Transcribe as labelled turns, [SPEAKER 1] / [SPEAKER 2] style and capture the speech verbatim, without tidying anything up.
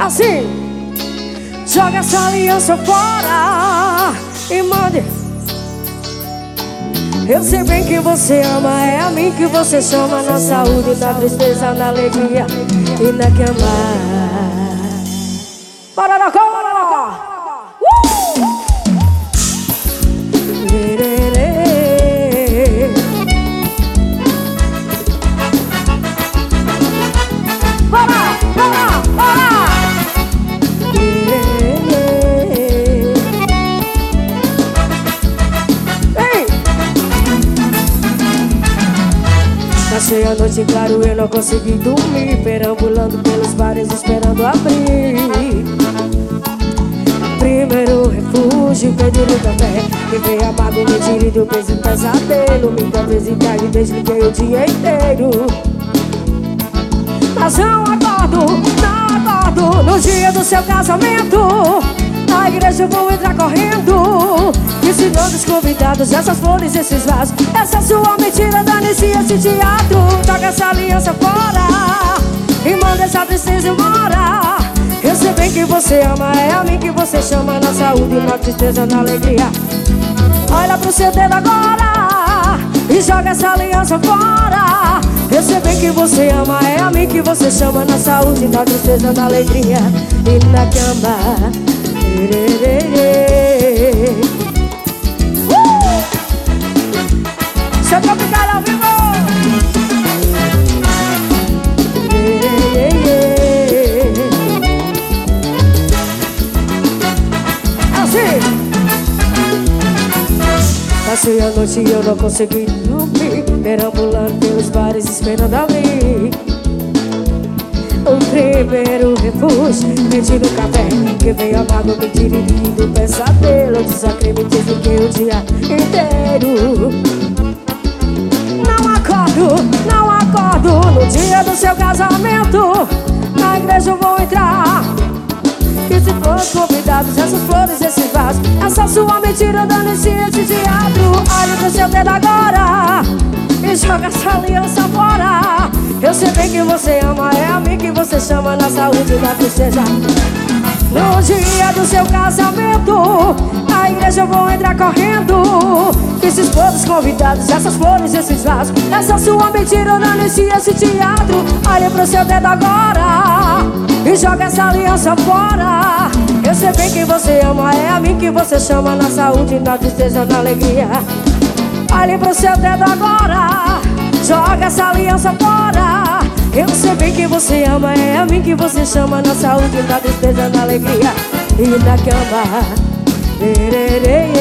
[SPEAKER 1] Assim, joga essa aliança fora e mande. Eu sei bem que você ama, é a mim que você chama. Na saúde, na tristeza, na alegria e na cama. Bora na cama, bora na cama. Uh! Bora, bora, bora. Passei a noite claro, eu não consegui dormir, perambulando pelos bares esperando abrir. Primeiro refúgio, pedindo café, me veio amargo, me tire do peso do pesadelo. Me dá visitar e desliguei o dia inteiro. Mas não acordo, não acordo no dia do seu casamento. Na igreja eu vou entrar correndo, ensinando os convidados essas flores, esses vasos. Essa sua mentira, dane-se esse teatro. Joga essa aliança fora e manda essa tristeza embora. Eu sei bem que você ama, é a mim que você chama. Na saúde, na tristeza, na alegria. Olha pro seu dedo agora e joga essa aliança fora. Eu sei bem que você ama, é a mim que você chama. Na saúde, na tristeza, na alegria e na cama. Uh! Seu Tropical ao vivo. Assim. Passei a noite e eu não consegui dormir, perambulando pelos bares esperando alguém. O primeiro refúgio, pedindo café, que veio amargo, me tire do pesadelo. Desacreditei, fiquei o dia inteiro. Não acordo, não acordo no dia do seu casamento. Na igreja eu vou entrar, e se for os convidados, essas flores, esses vasos. Essa sua mentira, dane-se esse teatro. Olha pro seu dedo agora e joga essa aliança fora. Eu sei bem que você ama, é a mim que você chama. Na saúde, na tristeza, no dia do seu casamento. Na igreja eu vou entrar correndo, esses povos convidados, essas flores, esses vasos. Essa sua mentira, dane-se esse teatro. Olha pro seu dedo agora e joga essa aliança fora. Eu sei bem que você ama, é a mim que você chama. Na saúde, na tristeza, na alegria. Olhe pro seu dedo agora, joga essa aliança fora. Eu sei bem que você ama, é a mim que você chama. Na saúde, na tristeza, na alegria e na cama.